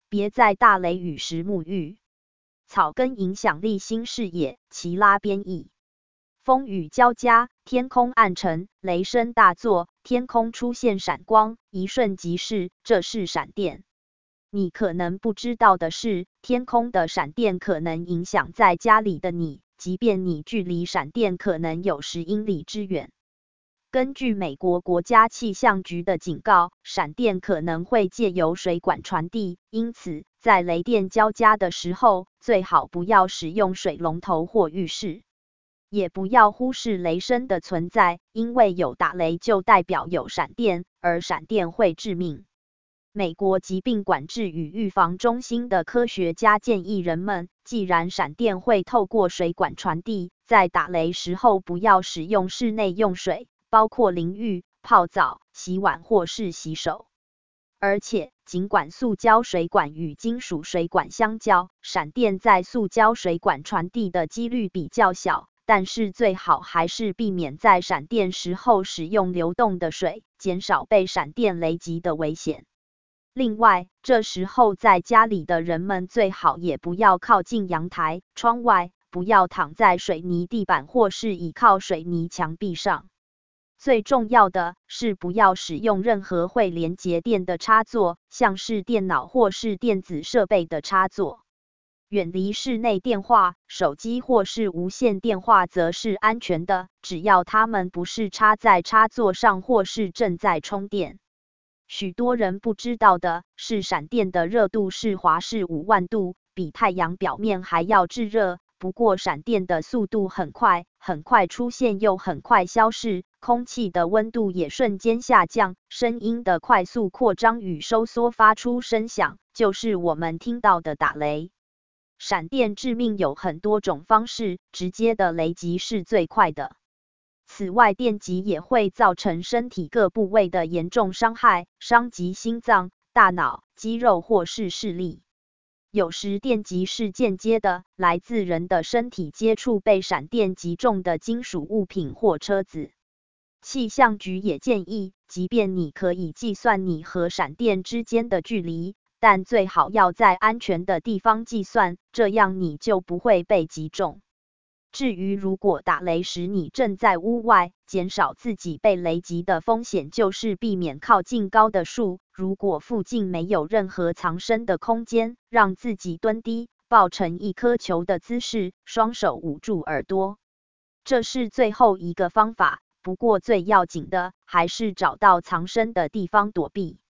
别在大雷雨时沐浴。草根影响力新视野，其拉编译。风雨交加，天空暗沉，雷声大作，天空出现闪光，一瞬即逝，这是闪电。你可能不知道的是，天空的闪电可能影响在家里的你，即便你距离闪电可能有10英里之远。根据美国国家气象局的警告，闪电可能会借由水管传递，因此，在雷电交加的时候，最好不要使用水龙头或浴室。也不要忽视雷声的存在，因为有打雷就代表有闪电，而闪电会致命。美国疾病管制与预防中心的科学家建议人们，既然闪电会透过水管传递，在打雷时候不要使用室内用水，包括淋浴、泡澡、洗碗或是洗手。而且，尽管塑胶水管与金属水管相较，闪电在塑胶水管传递的几率比较小，但是最好还是避免在闪电时候使用流动的水，减少被闪电雷击的危险。另外，这时候在家里的人们最好也不要靠近阳台、窗外，不要躺在水泥地板或是倚靠水泥墙壁上。最重要的是不要使用任何会连接电的插座，像是电脑或是电子设备的插座。远离室内电话、手机或是无线电话则是安全的，只要它们不是插在插座上或是正在充电。许多人不知道的是，闪电的热度是华氏5万度，比太阳表面还要炙热。不过闪电的速度很快，很快出现又很快消逝，空气的温度也瞬间下降，声音的快速扩张与收缩发出声响，就是我们听到的打雷。闪电致命有很多种方式，直接的雷击是最快的。此外，电击也会造成身体各部位的严重伤害，伤及心脏、大脑、肌肉或是视力。有时电击是间接的，来自人的身体接触被闪电击中的金属物品或车子。气象局也建议，即便你可以计算你和闪电之间的距离，但最好要在安全的地方计算，这样你就不会被击中。至于如果打雷时你正在屋外，减少自己被雷击的风险就是避免靠近高的树，如果附近没有任何藏身的空间，让自己蹲低，抱成一颗球的姿势，双手捂住耳朵。这是最后一个方法，不过最要紧的还是找到藏身的地方躲避。